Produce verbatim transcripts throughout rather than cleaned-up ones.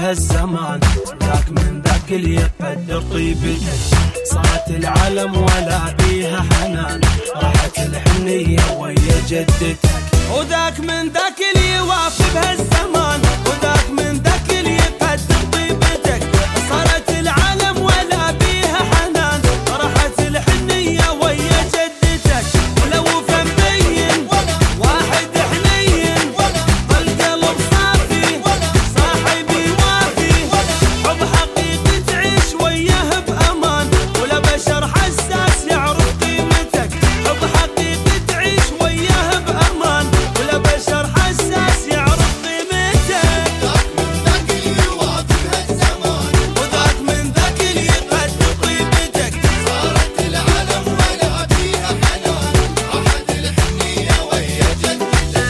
بهالزمان، ذاك من ذاك اللي يقدر طيبتك. صارت العالم ولا بيها حنان، راحت الحنية ويا جدتك. وذاك من ذاك اللي يوافي بهالزمان، وذاك من ذاك اللي يقدر طيبتك. صارت العالم ولا بيها حنان، راحت الحنية ويا جدتك. ولو فمبين واحد حنين، القلب صافي صاحبي وافي. حب حقيقي تعيش وياه بأمان، ولا بشر حساس يعرف قيمتك. حب حقيقي تعيش وياه بأمان، ولا بشر حساس يعرف قيمتك. ذاك من ذاك اللي يوافي بهالزمان، وذاك من ذاك اللي يقدر طيبتك. صارت العالم ولا بيها حنان، راحت الحنية ويا جدتك.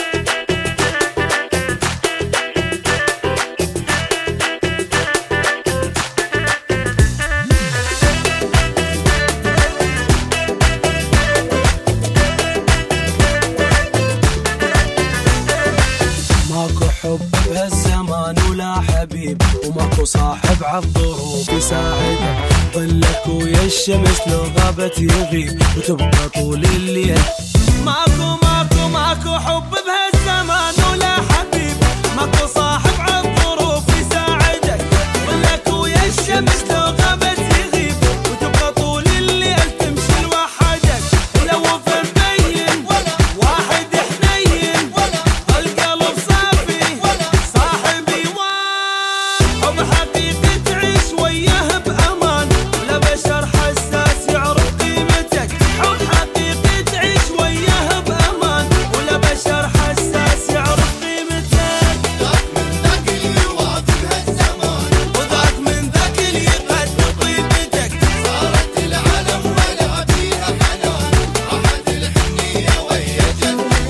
ماكو حب بهالزمان ولا حبيب، وماكو صاحب عالظروف يساعدك. ظلك ويا الشمس لو غابت يغيب، وتبقى طول الليل. ماكو ماكو ماكو حب بهالزمان ولا حبيب، ماكو صاحب عالظروف يساعدك. ظلك ويا الشمس لو غابت يغيب، وتبقى طول الليل تمشي لوحدك. ولو فمبين واحد حنين، القلب صافي صاحبي وافي. حب حقيقي تعيش وياه بأمان، ولا بشر حساس يعرف قيمتك. حب حقيقي تعيش وياه بأمان، ولا بشر حساس يعرف قيمتك. ذاك من ذاك اللي يوافي بهالزمان، وذاك من ذاك اللي يقدر طيبتك. صارت العالم ولا بيها حنان، راحت الحنية ويا جدتك.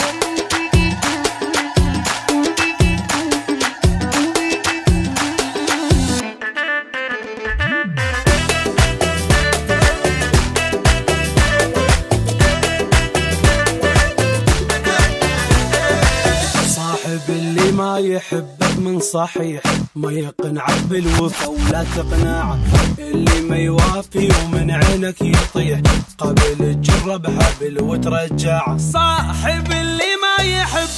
صاحب اللي ما يحبك من صحيح، ما يقنعك بالوفا ولا تقنعه. اللي ما يوافي ومن عينك يطيح، قبل تجرب حبل وترجعه. صاحب اللي ما يحب